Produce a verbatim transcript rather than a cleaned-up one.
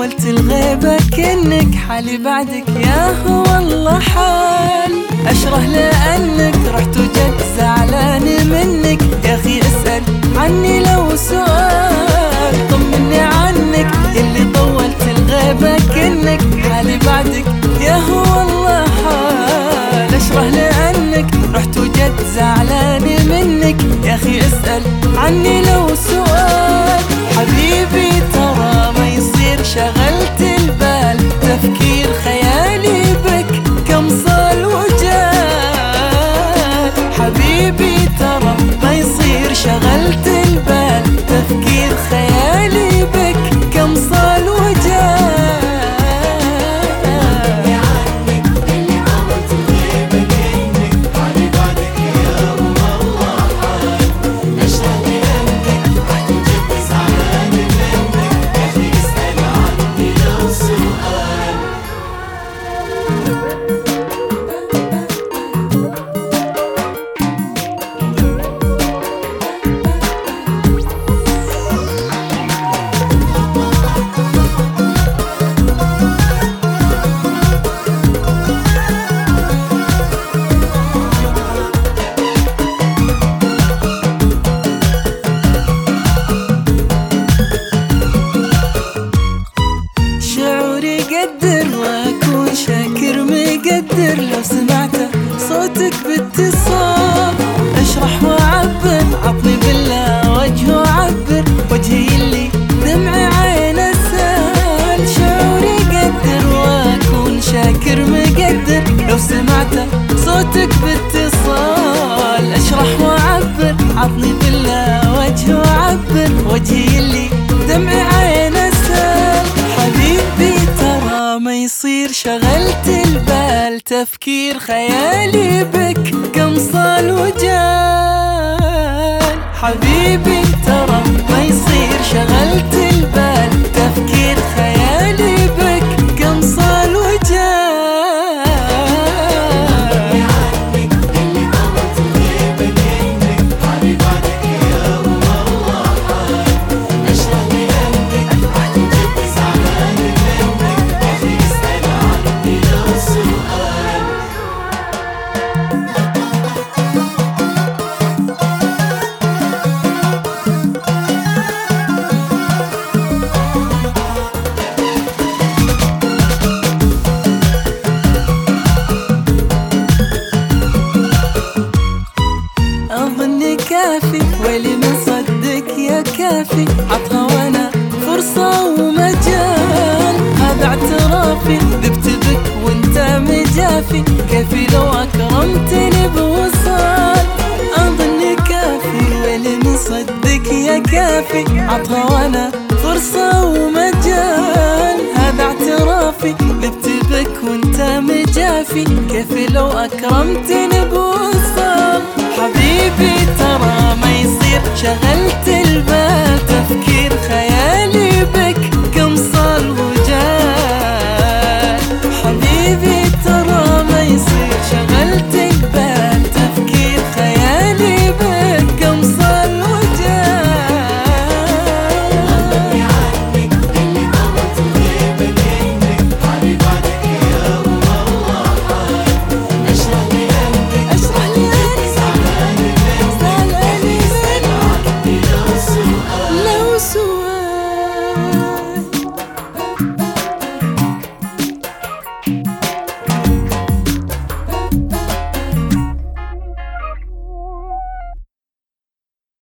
طولت الغيبة كأنك حالي بعدك يا هو والله حال. أشره لأنك رحت وجد زعلان منك يا أخي اسأل عني لو سؤال. طمني عنك اللي طولت الغيبة كأنك حالي بعدك يا هو والله حال. أشره لأنك رحت وجد زعلان منك يا أخي اسأل عني لو سؤال. حبيبي ترى ما يصير شغلت البال تفكير خيالي بك كم صال وجال. حبيبي ترى ما يصير شغلت البال تفكير خيالي بك كم صال وجال. قدر واكون شاكر مقدر لو سمعت صوتك باتصال. اشرح واعبر عطني بالله وجه وعبر وجهي اللي دمعي عينه سال. شعوري قدر واكون شاكر مقدر لو سمعت صوتك باتصال. اشرح واعبر عطني بالله وجه وعبر وجهي اللي دمعي عينه سال. حبيبي ترى ما يصير شغلت البال تفكير خيالي بك كم صال وجال. حبيبي ترى ما يصير شغلت البال تفكير خيالي بك كم صال وجال. كافي ويلي من صدق يا كافي عطها وانا فرصة ومجال. هذا اعترافي ذبت بك وانت مجافي كيفي لو اكرمتني بوصال. اظني كافي ويلي من صدق يا كافي عطها وانا فرصة ومجال. هذا اعترافي ذبت بك وانت مجافي كيفي لو اكرمتني بوصال. حبيبي ترى ما يصير شغل